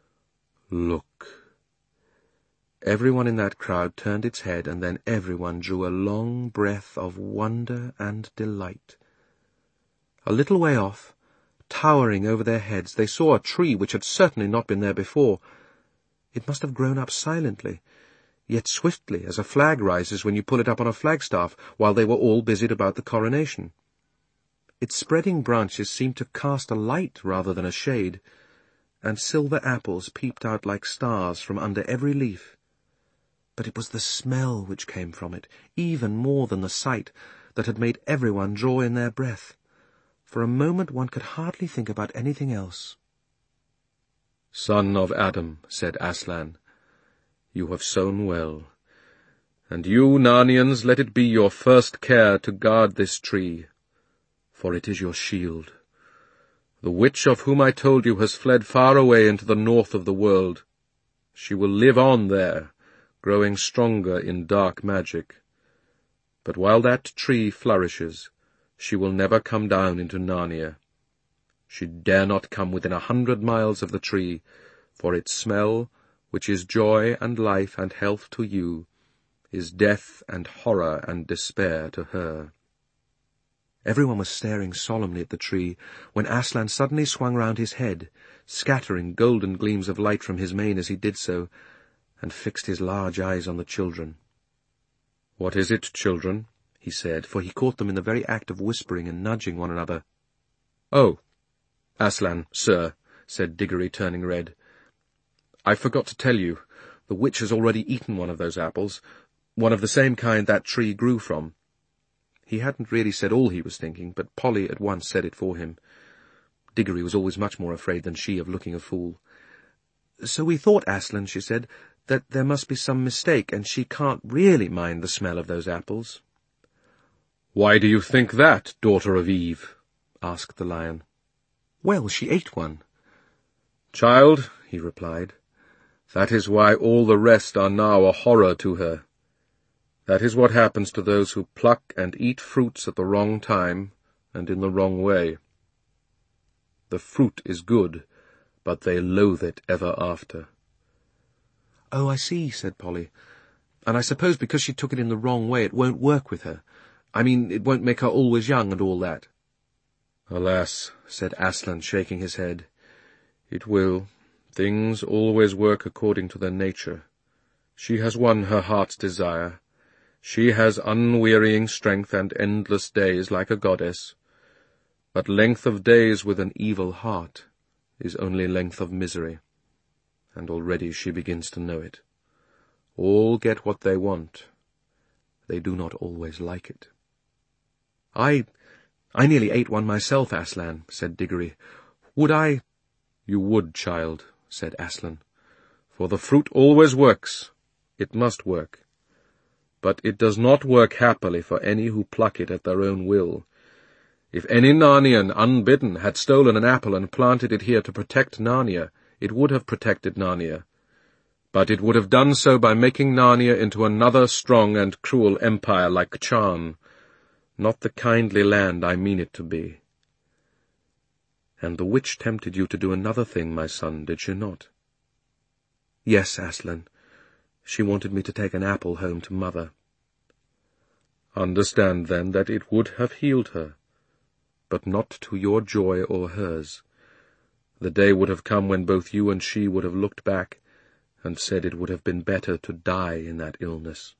"Look." Everyone in that crowd turned its head, and then everyone drew a long breath of wonder and delight. A little way off, towering over their heads, they saw a tree which had certainly not been there before. It must have grown up silently, yet swiftly, as a flag rises when you pull it up on a flagstaff, while they were all busied about the coronation. Its spreading branches seemed to cast a light rather than a shade, and silver apples peeped out like stars from under every leaf. But it was the smell which came from it, even more than the sight, that had made everyone draw in their breath. For a moment one could hardly think about anything else. "Son of Adam," said Aslan, "you have sown well. And you, Narnians, let it be your first care to guard this tree, for it is your shield. The witch of whom I told you has fled far away into the north of the world. She will live on there, growing stronger in dark magic. But while that tree flourishes, she will never come down into Narnia. She dare not come within a hundred miles of the tree, for its smell, which is joy and life and health to you, is death and horror and despair to her. Everyone was staring solemnly at the tree, when Aslan suddenly swung round his head, scattering golden gleams of light from his mane as he did so, and fixed his large eyes on the children. "What is it, children?" he said, for he caught them in the very act of whispering and nudging one another. "Oh, Aslan, sir," said Diggory, turning red. "I forgot to tell you, the witch has already eaten one of those apples, one of the same kind that tree grew from." He hadn't really said all he was thinking, but Polly at once said it for him. Diggory was always much more afraid than she of looking a fool. "So we thought, Aslan," she said, "that there must be some mistake, and she can't really mind the smell of those apples." "Why do you think that, daughter of Eve?" asked the lion. "Well, she ate one." "Child," he replied, "that is why all the rest are now a horror to her. That is what happens to those who pluck and eat fruits at the wrong time and in the wrong way. The fruit is good, but they loathe it ever after." "Oh, I see," said Polly. "And I suppose because she took it in the wrong way it won't work with her. I mean, it won't make her always young and all that." "Alas," said Aslan, shaking his head, "it will. Things always work according to their nature. She has won her heart's desire. She has unwearying strength and endless days like a goddess. But length of days with an evil heart is only length of misery, and already she begins to know it. All get what they want. They do not always like it." I, I nearly ate one myself, Aslan," said Diggory. "Would I—" "You would, child," said Aslan, "for the fruit always works. It must work. But it does not work happily for any who pluck it at their own will. If any Narnian, unbidden, had stolen an apple and planted it here to protect Narnia, it would have protected Narnia. But it would have done so by making Narnia into another strong and cruel empire like Charn, not the kindly land I mean it to be. And the witch tempted you to do another thing, my son, did she not?" "Yes, Aslan. She wanted me to take an apple home to Mother." "Understand, then, that it would have healed her, but not to your joy or hers. The day would have come when both you and she would have looked back and said it would have been better to die in that illness."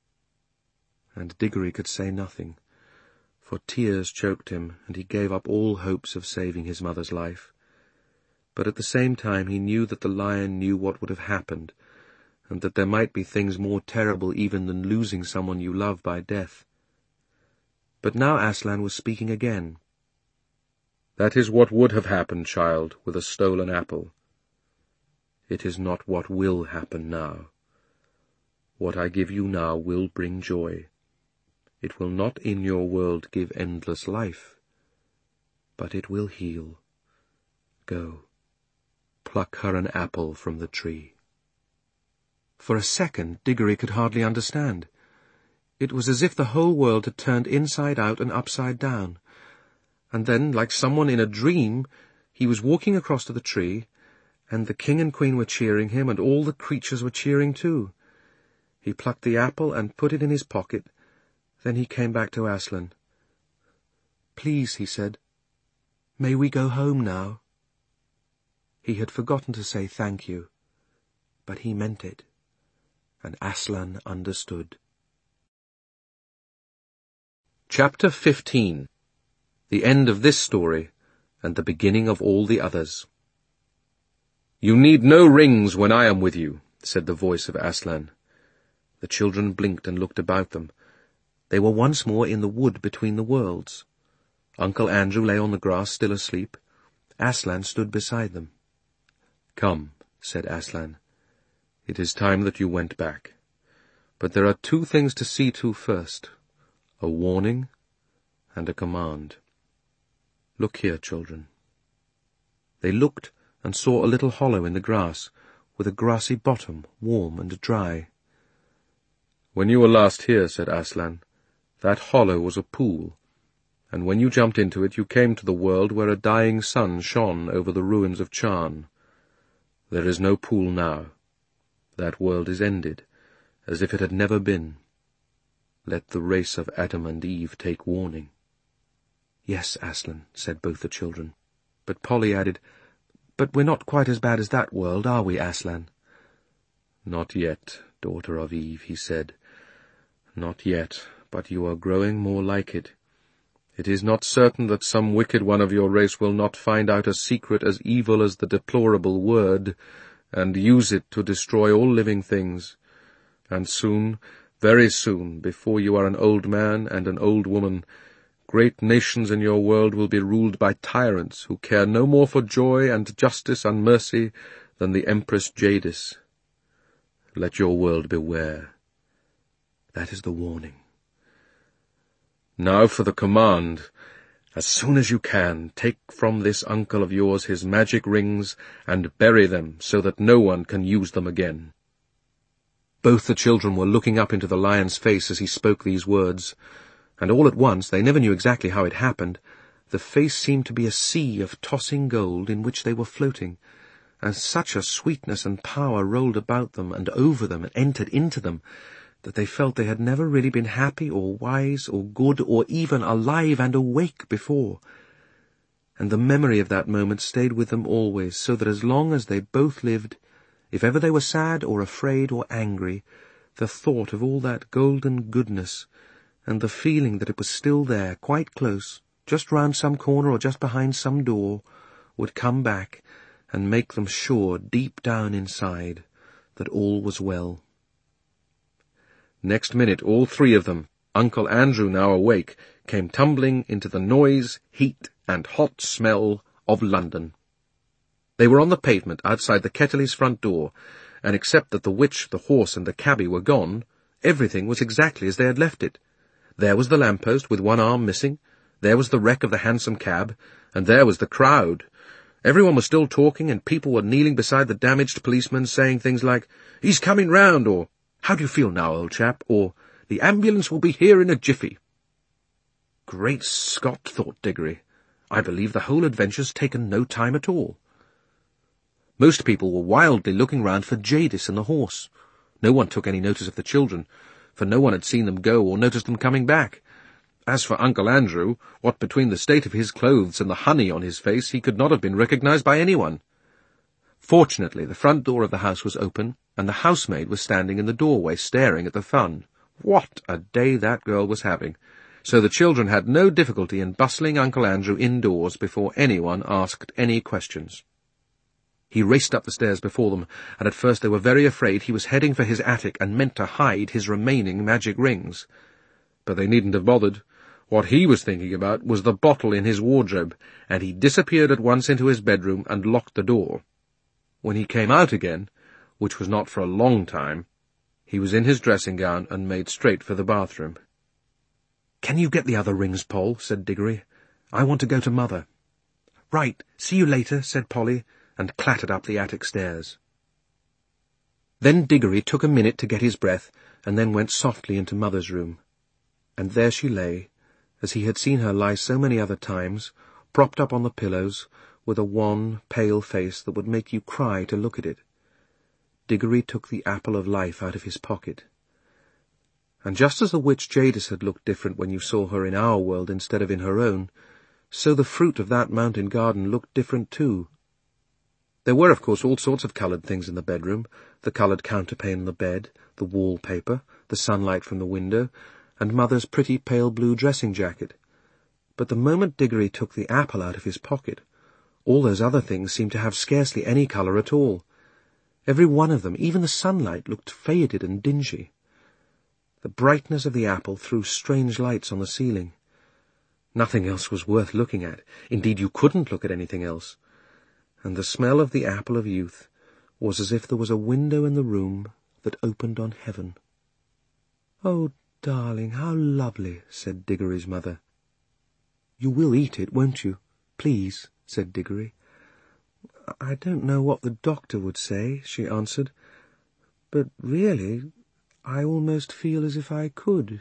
And Diggory could say nothing, for tears choked him, and he gave up all hopes of saving his mother's life. But at the same time he knew that the lion knew what would have happened, and that there might be things more terrible even than losing someone you love by death. But now Aslan was speaking again. "That is what would have happened, child, with a stolen apple. It is not what will happen now. What I give you now will bring joy. It will not in your world give endless life, but it will heal. Go, pluck her an apple from the tree." For a second, Diggory could hardly understand. It was as if the whole world had turned inside out and upside down. And then, like someone in a dream, he was walking across to the tree, and the king and queen were cheering him, and all the creatures were cheering too. He plucked the apple and put it in his pocket. Then he came back to Aslan. "Please," he said, "may we go home now?" He had forgotten to say thank you, but he meant it, and Aslan understood. Chapter fifteen. The end of this story, and the beginning of all the others. "You need no rings when I am with you," said the voice of Aslan. The children blinked and looked about them. They were once more in the wood between the worlds. Uncle Andrew lay on the grass, still asleep. Aslan stood beside them. "Come," said Aslan. "It is time that you went back. But there are two things to see to first, a warning and a command. Look here, children." They looked and saw a little hollow in the grass, with a grassy bottom, warm and dry. "When you were last here," said Aslan, "that hollow was a pool, and when you jumped into it you came to the world where a dying sun shone over the ruins of Charn. There is no pool now. That world is ended, as if it had never been, Let the race of Adam and Eve take warning. Yes, Aslan, said both the children. But Polly added, But we're not quite as bad as that world, are we, Aslan? Not yet, daughter of Eve, he said. Not yet, but you are growing more like it. It is not certain that some wicked one of your race will not find out a secret as evil as the deplorable word, and use it to destroy all living things. And soon, very soon, before you are an old man and an old woman, great nations in your world will be ruled by tyrants who care no more for joy and justice and mercy than the Empress Jadis. Let your world beware. That is the warning. Now for the command. As soon as you can, take from this uncle of yours his magic rings and bury them so that no one can use them again. Both the children were looking up into the lion's face as he spoke these words, and all at once, they never knew exactly how it happened, the face seemed to be a sea of tossing gold in which they were floating, and such a sweetness and power rolled about them and over them and entered into them, that they felt they had never really been happy or wise or good or even alive and awake before. And the memory of that moment stayed with them always, so that as long as they both lived, if ever they were sad or afraid or angry, the thought of all that golden goodness, and the feeling that it was still there, quite close, just round some corner or just behind some door, would come back and make them sure, deep down inside, that all was well. Next minute all three of them, Uncle Andrew now awake, came tumbling into the noise, heat, and hot smell of London. They were on the pavement outside the Kettleys' front door, and except that the witch, the horse, and the cabby were gone, everything was exactly as they had left it. There was the lamppost with one arm missing, there was the wreck of the hansom cab, and there was the crowd. Everyone was still talking, and people were kneeling beside the damaged policeman, saying things like, "He's coming round," or "How do you feel now, old chap?" or "The ambulance will be here in a jiffy." Great Scott, thought Diggory, I believe the whole adventure's taken no time at all. Most people were wildly looking round for Jadis and the horse. No one took any notice of the children, for no one had seen them go or noticed them coming back. As for Uncle Andrew, what between the state of his clothes and the honey on his face, he could not have been recognized by anyone. Fortunately, the front door of the house was open, and the housemaid was standing in the doorway staring at the fun. What a day that girl was having! So the children had no difficulty in bustling Uncle Andrew indoors before anyone asked any questions. He raced up the stairs before them, and at first they were very afraid he was heading for his attic and meant to hide his remaining magic rings. But they needn't have bothered. What he was thinking about was the bottle in his wardrobe, and he disappeared at once into his bedroom and locked the door. When he came out again, which was not for a long time, he was in his dressing gown and made straight for the bathroom. "Can you get the other rings, Poll?" said Diggory. "I want to go to Mother." "Right, see you later," said Polly, and clattered up the attic stairs. Then Diggory took a minute to get his breath, and then went softly into Mother's room. And there she lay, as he had seen her lie so many other times, propped up on the pillows, with a wan, pale face that would make you cry to look at it. Diggory took the apple of life out of his pocket. And just as the witch Jadis had looked different when you saw her in our world instead of in her own, so the fruit of that mountain garden looked different too. There were, of course, all sorts of coloured things in the bedroom, the coloured counterpane on the bed, the wallpaper, the sunlight from the window, and Mother's pretty pale blue dressing jacket. But the moment Diggory took the apple out of his pocket, all those other things seemed to have scarcely any colour at all. Every one of them, even the sunlight, looked faded and dingy. The brightness of the apple threw strange lights on the ceiling. Nothing else was worth looking at. Indeed, you couldn't look at anything else. And the smell of the apple of youth was as if there was a window in the room that opened on heaven. "Oh, darling, how lovely," said Diggory's mother. "You will eat it, won't you? Please," said Diggory. "I don't know what the doctor would say," she answered, "but really, I almost feel as if I could."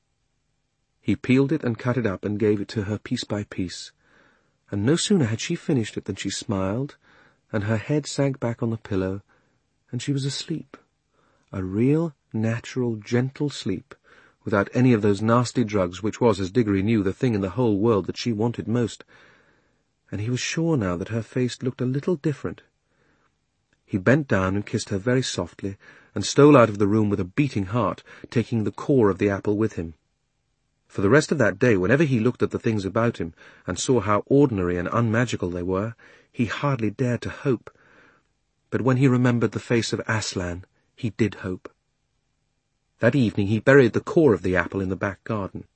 He peeled it and cut it up and gave it to her piece by piece, and no sooner had she finished it than she smiled, and her head sank back on the pillow, and she was asleep, a real, natural, gentle sleep, without any of those nasty drugs, which was, as Diggory knew, the thing in the whole world that she wanted most. And he was sure now that her face looked a little different. He bent down and kissed her very softly, and stole out of the room with a beating heart, taking the core of the apple with him. For the rest of that day, whenever he looked at the things about him, and saw how ordinary and unmagical they were, he hardly dared to hope. But when he remembered the face of Aslan, he did hope. That evening he buried the core of the apple in the back garden.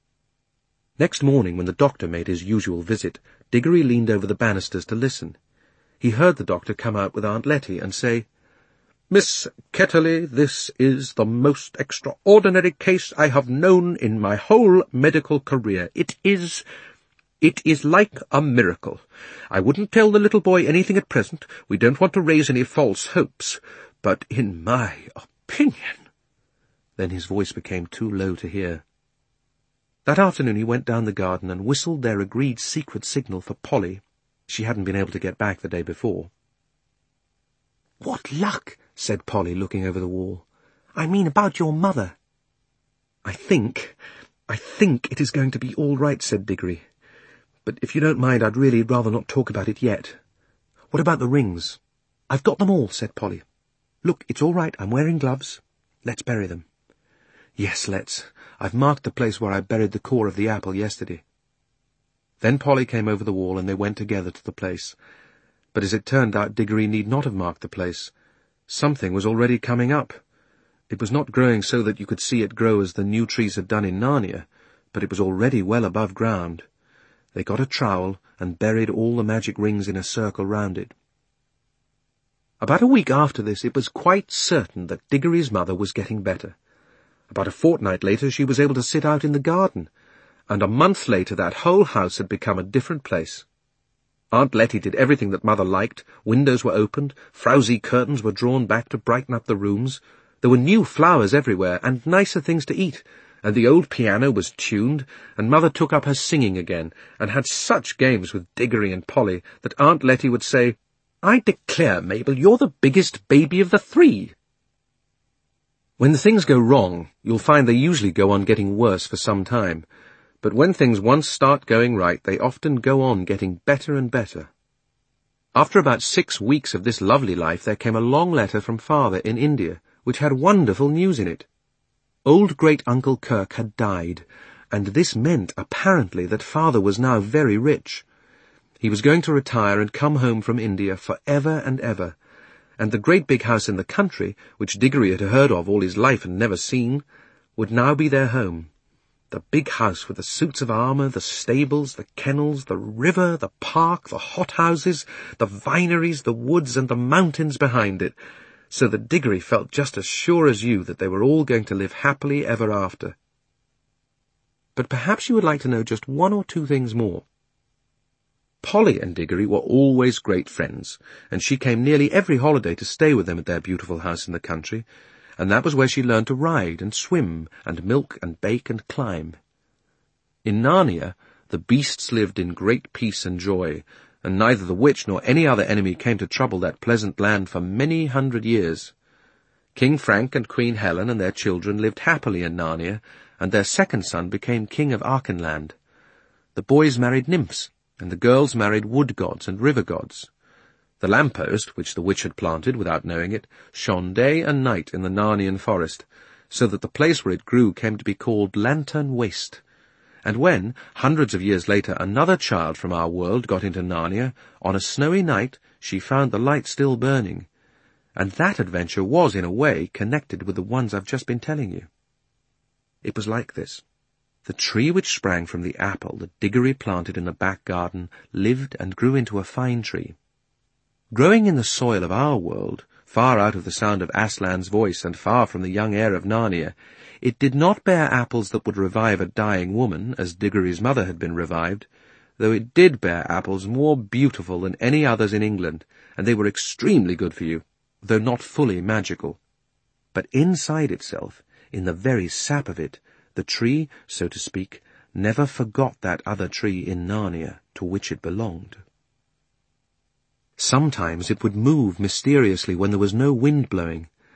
Next morning, when the doctor made his usual visit, Diggory leaned over the banisters to listen. He heard the doctor come out with Aunt Letty and say, "Miss Ketterley, this is the most extraordinary case I have known in my whole medical career. It is... it is like a miracle. I wouldn't tell the little boy anything at present. We don't want to raise any false hopes. But in my opinion—" Then his voice became too low to hear. That afternoon he went down the garden and whistled their agreed secret signal for Polly. She hadn't been able to get back the day before. "What luck!" said Polly, looking over the wall. "I mean about your mother." "I think, I think it is going to be all right," said Diggory. "But if you don't mind, I'd really rather not talk about it yet. What about the rings?" "I've got them all," said Polly. "Look, it's all right. I'm wearing gloves. Let's bury them." "Yes, let's. I've marked the place where I buried the core of the apple yesterday." Then Polly came over the wall, and they went together to the place. But as it turned out, Diggory need not have marked the place. Something was already coming up. It was not growing so that you could see it grow as the new trees had done in Narnia, but it was already well above ground. They got a trowel and buried all the magic rings in a circle round it. About a week after this, it was quite certain that Diggory's mother was getting better. About a fortnight later, she was able to sit out in the garden, and a month later that whole house had become a different place. Aunt Letty did everything that Mother liked. Windows were opened, frowsy curtains were drawn back to brighten up the rooms. There were new flowers everywhere, and nicer things to eat, and the old piano was tuned, and Mother took up her singing again, and had such games with Diggory and Polly that Aunt Letty would say, "I declare, Mabel, you're the biggest baby of the three." When the things go wrong, you'll find they usually go on getting worse for some time. But when things once start going right, they often go on getting better and better. After about six weeks of this lovely life, there came a long letter from Father in India, which had wonderful news in it. Old great-uncle Kirk had died, and this meant, apparently, that Father was now very rich. He was going to retire and come home from India for ever and ever, and the great big house in the country, which Diggory had heard of all his life and never seen, would now be their home. The big house with the suits of armour, the stables, the kennels, the river, the park, the hothouses, the vineries, the woods, and the mountains behind it, so that Diggory felt just as sure as you that they were all going to live happily ever after. But perhaps you would like to know just one or two things more. Polly and Diggory were always great friends, and she came nearly every holiday to stay with them at their beautiful house in the country, and that was where she learned to ride and swim and milk and bake and climb. In Narnia, the beasts lived in great peace and joy, and neither the witch nor any other enemy came to trouble that pleasant land for many hundred years. King Frank and Queen Helen and their children lived happily in Narnia, and their second son became king of Archenland. The boys married nymphs, and the girls married wood gods and river gods. The lamppost, which the witch had planted without knowing it, shone day and night in the Narnian forest, so that the place where it grew came to be called Lantern Waste. And when, hundreds of years later, another child from our world got into Narnia, on a snowy night she found the light still burning. And that adventure was, in a way, connected with the ones I've just been telling you. It was like this. The tree which sprang from the apple that Diggory planted in the back garden lived and grew into a fine tree. Growing in the soil of our world, far out of the sound of Aslan's voice and far from the young air of Narnia, it did not bear apples that would revive a dying woman, as Diggory's mother had been revived, though it did bear apples more beautiful than any others in England, and they were extremely good for you, though not fully magical. But inside itself, in the very sap of it, the tree, so to speak, never forgot that other tree in Narnia to which it belonged. Sometimes it would move mysteriously when there was no wind blowing.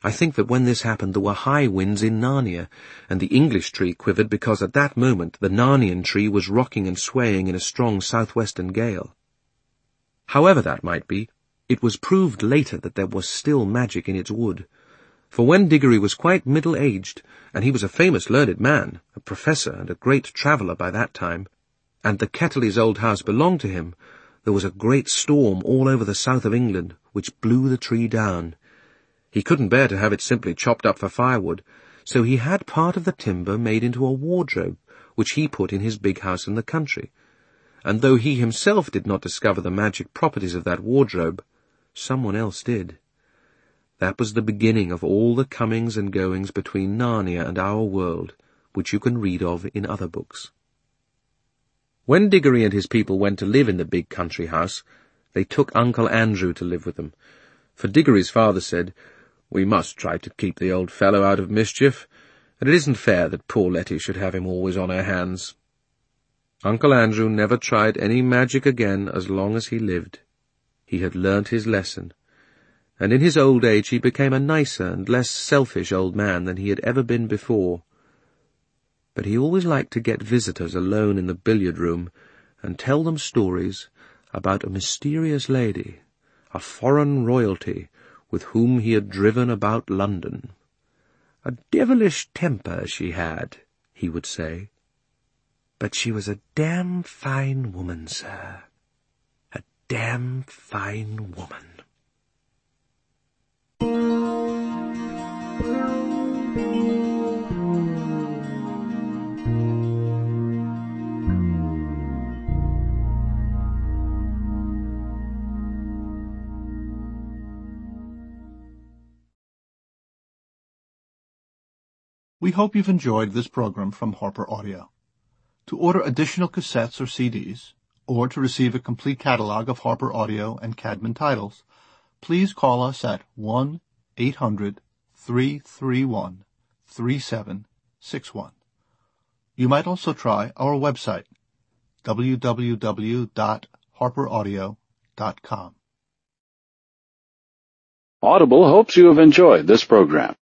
I think that when this happened there were high winds in Narnia, and the English tree quivered because at that moment the Narnian tree was rocking and swaying in a strong southwestern gale. However that might be, it was proved later that there was still magic in its wood, for when Diggory was quite middle-aged, and he was a famous learned man, a professor and a great traveller by that time, and the Ketterleys' old house belonged to him, there was a great storm all over the south of England, which blew the tree down. He couldn't bear to have it simply chopped up for firewood, so he had part of the timber made into a wardrobe, which he put in his big house in the country. And though he himself did not discover the magic properties of that wardrobe, someone else did. That was the beginning of all the comings and goings between Narnia and our world, which you can read of in other books. When Diggory and his people went to live in the big country house, they took Uncle Andrew to live with them, for Diggory's father said, "We must try to keep the old fellow out of mischief, and it isn't fair that poor Letty should have him always on her hands." Uncle Andrew never tried any magic again as long as he lived. He had learnt his lesson, and in his old age he became a nicer and less selfish old man than he had ever been before. But he always liked to get visitors alone in the billiard-room and tell them stories about a mysterious lady, a foreign royalty, with whom he had driven about London. "A devilish temper she had," he would say. "But she was a damn fine woman, sir. A damn fine woman." We hope you've enjoyed this program from Harper Audio. To order additional cassettes or C Ds, or to receive a complete catalog of Harper Audio and Cadman titles, please call us at one eight hundred three three one three seven six one. You might also try our website, w w w dot harper audio dot com. Audible hopes you have enjoyed this program.